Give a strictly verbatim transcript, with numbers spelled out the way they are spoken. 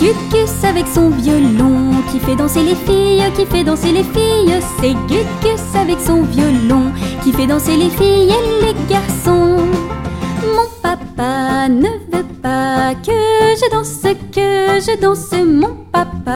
Gugus avec son violon qui fait danser les filles, qui fait danser les filles. C'est Gugus avec son violon qui fait danser les filles et les garçons. Mon papa ne veut pas que je danse, que je danse, mon papa.